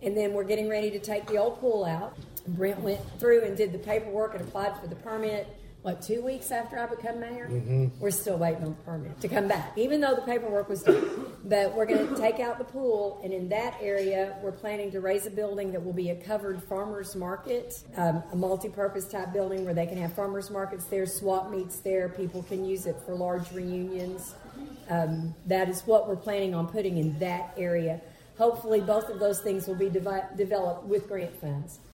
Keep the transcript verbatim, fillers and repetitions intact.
And then we're getting ready to take the old pool out. Brent went through and did the paperwork and applied for the permit. What, two weeks after I become mayor? Mm-hmm. We're still waiting on the permit to come back, even though the paperwork was done. But we're going to take out the pool, and in that area, we're planning to raise a building that will be a covered farmer's market, um, a multi-purpose type building where they can have farmer's markets there, swap meets there. People can use it for large reunions. Um, that is what we're planning on putting in that area. Hopefully, both of those things will be devi- developed with grant funds.